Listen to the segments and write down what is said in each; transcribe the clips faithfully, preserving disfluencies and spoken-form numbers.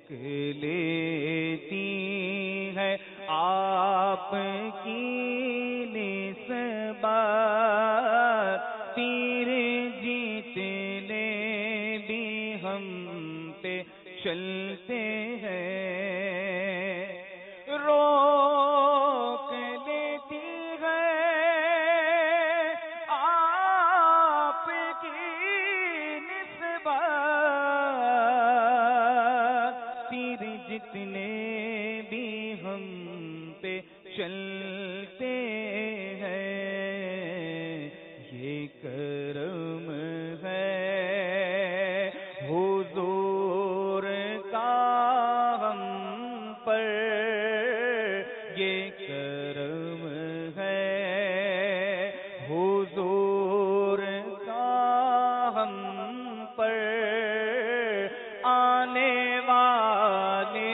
لیتی ہے آپ کی نسبت، پیر جتنے بھی ہم پہ چلتے ہیں، روک لیتی ہے آپ کی نسبت، پیر جتنے بھی ہم پہ چلتے ہیں، یہ کرم ہے حضور کا ہم پر، یہ کرم ہے حضور کا ہم پر، آنے والے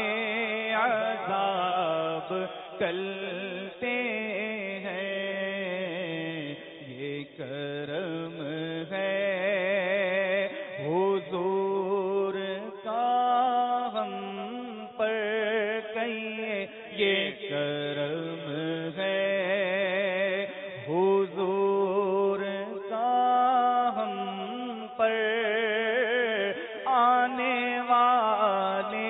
عذاب ٹلتے ہیں، یہ کرم ہے حضور کا ہم پر، کہیے یہ کرم ہے حضور کا ہم پر، آنے والے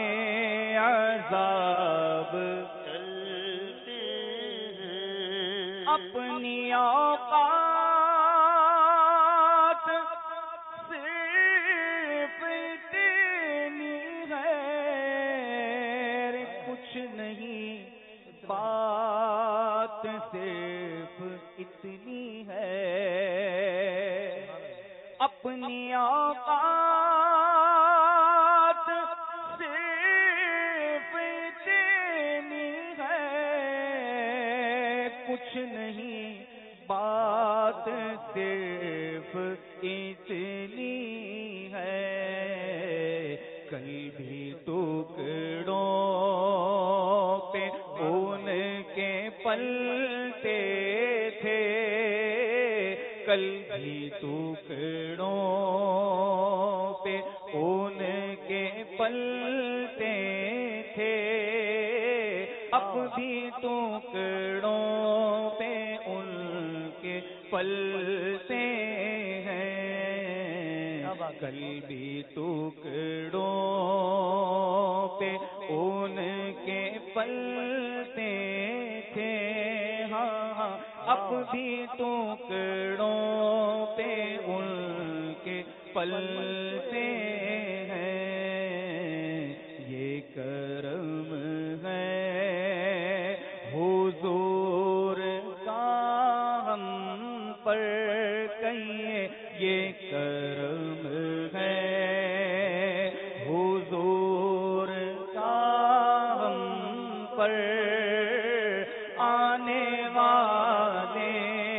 عذاب ٹلتے ہیں، اپنی اوقات صرف اتنی ہے، کچھ نہیں بات صرف اتنی ہے، اپنی اوقات صرف اتنی ہے، کچھ نہیں بات صرف اتنی ہے، کل بھی ٹکڑوں پہ ان کے پلتے تھے، کل بھی ٹکڑوں پہ ان کے پلتے تھے، اب بھی ٹکڑوں پہ ان کے پلتے ہیں، کل بھی ٹکڑوں پہ ان کے پلتے تھے، ہاں ہاں اب بھی ٹکڑوں پہ ان کے پلتے ہیں، یہ کرم ہے حضور کا ہم پر، کہیے یہ کرم ہے حضور کا ہم پر، آنے والے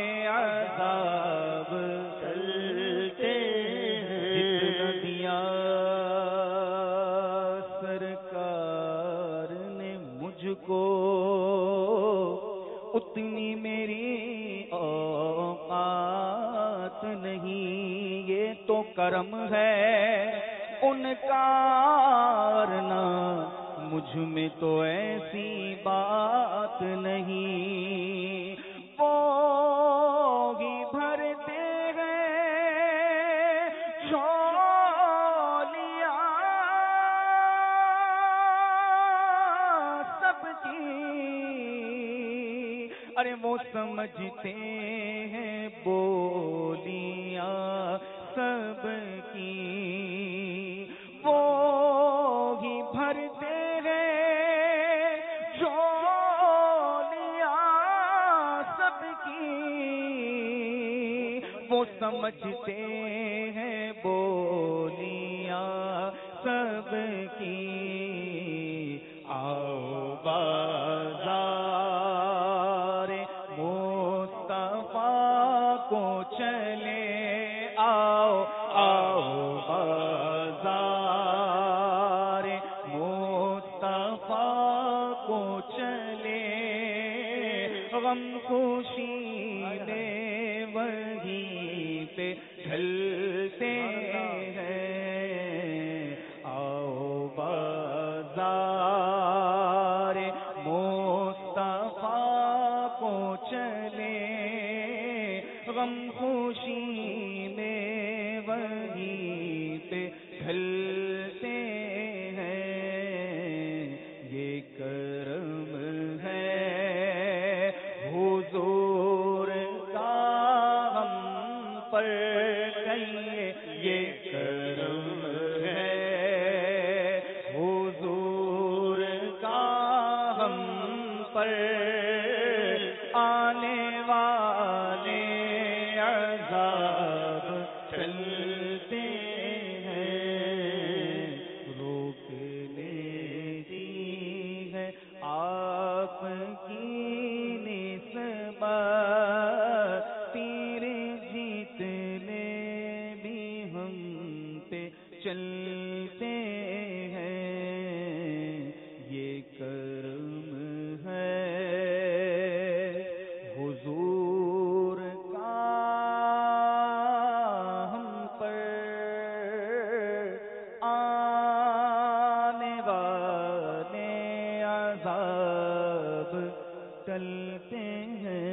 عذاب ٹلتے ہیں، جتنا دیا سرکار نے مجھ کو اتنی میری اوقات نہیں، یہ تو کرم ہے ان کا، ورنہ مجھ میں تو ایسی بات نہیں، وہ ہی بھرتے ہیں جھولیاں سب کی، ارے وہ سمجھتے ہیں بولیاں سب کی، وہ ہی بھرتے ہیں جھولیاں سب کی، وہ سمجھتے ہیں بولیاں سب کی، آؤ بازار مصطفیٰ کو چلے، آؤ آؤ بازار مصطفیٰ کو چلے، غم خوشی نے وہیں پہ ڈھلتے ہیں، آؤ بازار عذاب ٹلتے ہیں